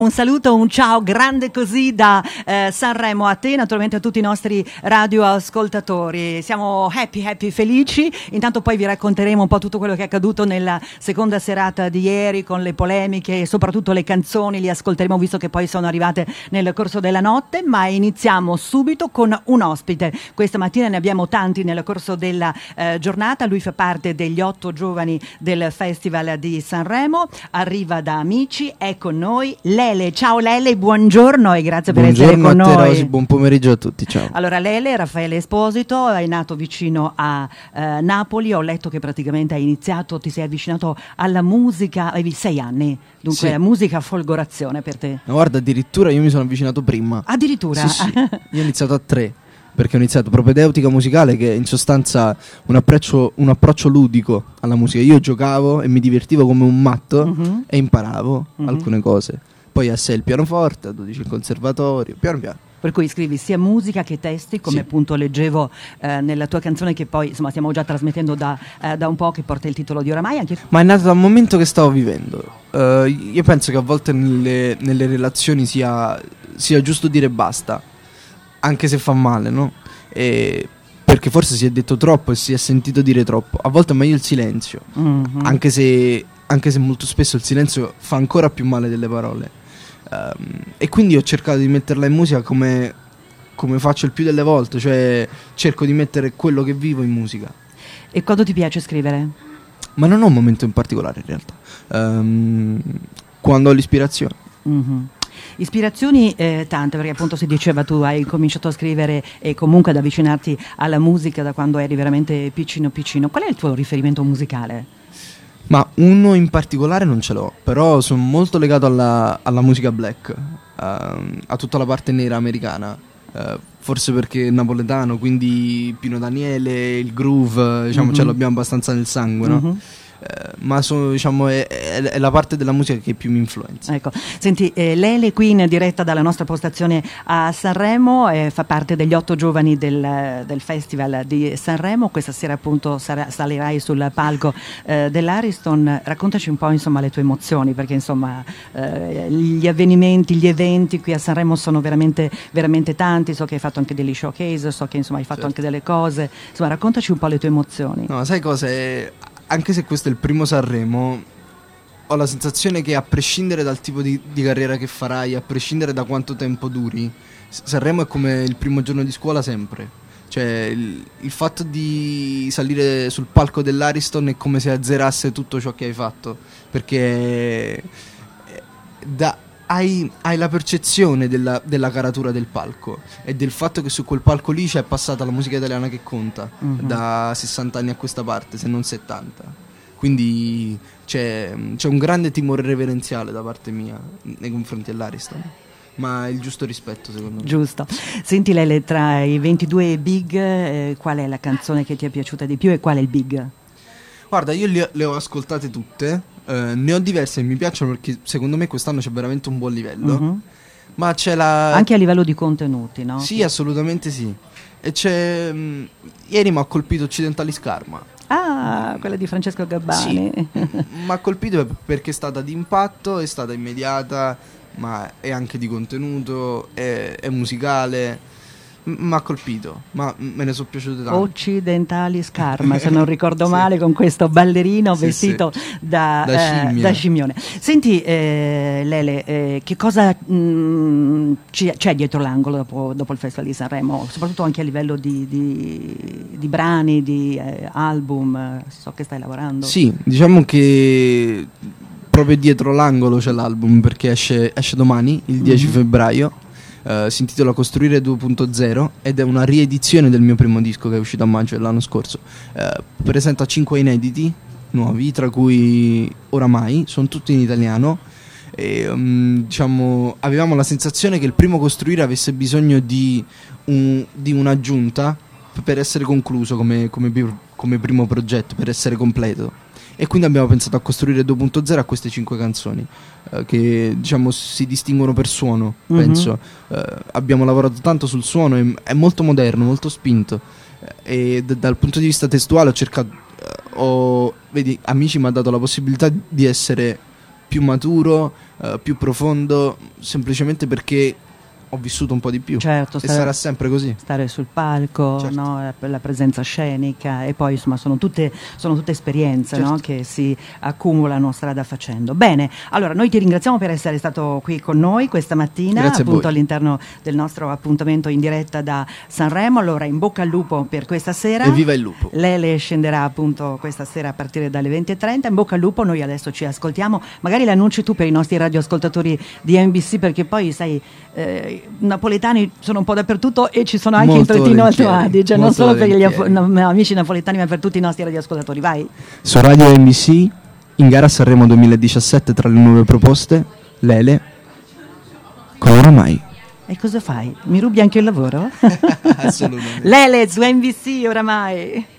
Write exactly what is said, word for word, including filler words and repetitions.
Un saluto, un ciao grande così da eh, Sanremo a te, naturalmente a tutti i nostri radioascoltatori. Siamo happy, happy, felici. Intanto poi vi racconteremo un po' tutto quello che è accaduto nella seconda serata di ieri con le polemiche e soprattutto le canzoni, li ascolteremo visto che poi sono arrivate nel corso della notte, ma iniziamo subito con un ospite. Questa mattina ne abbiamo tanti nel corso della eh, giornata, lui fa parte degli otto giovani del Festival di Sanremo, arriva da Amici, è con noi Lele. Ciao Lele, buongiorno e grazie per buongiorno essere con a te, noi. Rosy, buon pomeriggio a tutti, ciao. Allora Lele, Raffaele Esposito, è nato vicino a eh, Napoli, ho letto che praticamente hai iniziato, ti sei avvicinato alla musica, avevi sei anni, dunque sì. la musica folgorazione per te. No, guarda, addirittura io mi sono avvicinato prima. Addirittura? Sì, sì. Io ho iniziato a tre, perché ho iniziato propedeutica musicale, che è in sostanza un approccio, un approccio ludico alla musica. Io giocavo e mi divertivo come un matto uh-huh. e imparavo uh-huh. alcune cose. Poi a sei il pianoforte, a dodici il conservatorio, piano piano. Per cui scrivi sia musica che testi, come sì. appunto leggevo eh, nella tua canzone che poi insomma stiamo già trasmettendo da, eh, da un po', che porta il titolo di Oramai. Anche... Ma è nato dal momento che stavo vivendo. Uh, io penso che a volte nelle, nelle relazioni sia, sia giusto dire basta, anche se fa male, no? E perché forse si è detto troppo e si è sentito dire troppo. A volte è meglio il silenzio, mm-hmm. anche se, anche se molto spesso il silenzio fa ancora più male delle parole. Um, e quindi ho cercato di metterla in musica come, come faccio il più delle volte, cioè cerco di mettere quello che vivo in musica. E quando ti piace scrivere? Ma non ho un momento in particolare in realtà, um, quando ho l'ispirazione. Mm-hmm. Ispirazioni eh, tante, perché appunto si diceva tu hai cominciato a scrivere e comunque ad avvicinarti alla musica da quando eri veramente piccino piccino. Qual è il tuo riferimento musicale? Ma uno in particolare non ce l'ho, però sono molto legato alla, alla musica black, uh, a tutta la parte nera americana, uh, forse perché è napoletano, quindi Pino Daniele, il groove, diciamo mm-hmm. ce l'abbiamo abbastanza nel sangue, no? Mm-hmm. Uh, ma sono, diciamo, è, è, è la parte della musica che più mi influenza. Ecco, senti, eh, Lele qui in diretta dalla nostra postazione a Sanremo, eh, fa parte degli otto giovani del, del Festival di Sanremo. Questa sera appunto sarà, salirai sul palco eh, dell'Ariston. Raccontaci un po' insomma le tue emozioni, perché insomma eh, gli avvenimenti, gli eventi qui a Sanremo sono veramente, veramente tanti. So che hai fatto anche degli showcase, so che insomma hai fatto certo. anche delle cose. Insomma, raccontaci un po' le tue emozioni. No, sai cosa è? Anche se questo è il primo Sanremo, ho la sensazione che a prescindere dal tipo di, di carriera che farai, a prescindere da quanto tempo duri, Sanremo è come il primo giorno di scuola sempre. Cioè il, il fatto di salire sul palco dell'Ariston è come se azzerasse tutto ciò che hai fatto, perché da, hai, hai la percezione della, della caratura del palco e del fatto che su quel palco lì c'è passata la musica italiana che conta mm-hmm. da sessanta anni a questa parte, se non settanta. Quindi c'è, c'è un grande timore reverenziale da parte mia nei confronti dell'Ariston, ma il giusto rispetto secondo me. Giusto. Senti Lele, tra i ventidue big eh, qual è la canzone che ti è piaciuta di più e qual è il big? Guarda, io le, le ho ascoltate tutte, eh, ne ho diverse che mi piacciono perché secondo me quest'anno c'è veramente un buon livello, mm-hmm. ma c'è la... Anche a livello di contenuti, no? Sì, assolutamente sì. E c'è... Mh, ieri mi ha colpito Occidentali Scarma. Ah, quella di Francesco Gabbani. Sì, mi ha colpito perché è stata di impatto, è stata immediata, ma è anche di contenuto, è, è musicale. Mi ha colpito, ma me ne sono piaciute tanto. Occidentali Scarma, se non ricordo sì. male, con questo ballerino sì, vestito sì. Da, da, eh, da scimmione. Senti eh, Lele, eh, che cosa mh, c'è dietro l'angolo dopo, dopo il Festival di Sanremo, soprattutto anche a livello di, di, di brani, di eh, album, so che stai lavorando. Sì, diciamo che proprio dietro l'angolo c'è l'album, perché esce, esce domani, il dieci mm-hmm. febbraio. Uh, si intitola Costruire due punto zero ed è una riedizione del mio primo disco che è uscito a maggio dell'anno scorso. Uh, presenta cinque inediti nuovi, tra cui Oramai, sono tutti in italiano e um, diciamo avevamo la sensazione che il primo Costruire avesse bisogno di, un, di un'aggiunta per essere concluso come, come, come primo progetto, per essere completo. E quindi abbiamo pensato a Costruire due punto zero a queste cinque canzoni eh, che diciamo si distinguono per suono, mm-hmm. penso. Eh, abbiamo lavorato tanto sul suono, è, è molto moderno, molto spinto. Eh, e d- dal punto di vista testuale ho cercato, eh, ho, vedi, Amici mi ha dato la possibilità di essere più maturo, uh, più profondo, semplicemente perché ho vissuto un po' di più. Certo, e stare, sarà sempre così. Stare sul palco, certo. no? La presenza scenica, e poi insomma sono tutte, sono tutte esperienze, certo. no? Che si accumulano strada facendo. Bene, allora noi ti ringraziamo per essere stato qui con noi questa mattina, Grazie appunto all'interno del nostro appuntamento in diretta da Sanremo. Allora in bocca al lupo per questa sera. E viva il lupo. Lele scenderà appunto questa sera a partire dalle venti e trenta. In bocca al lupo, noi adesso ci ascoltiamo. Magari le annunci tu per i nostri radioascoltatori di N B C, perché poi sai, eh, napoletani sono un po' dappertutto e ci sono anche molto in Trentino Alto volentieri, Adige, non molto solo per gli volentieri. af- no, amici napoletani, ma per tutti i nostri radioascoltatori. Vai. Su Radio N B C, in gara Sanremo duemiladiciassette, tra le nuove proposte, Lele con Oramai. E cosa fai? Mi rubi anche il lavoro? Assolutamente. Lele su N B C Oramai.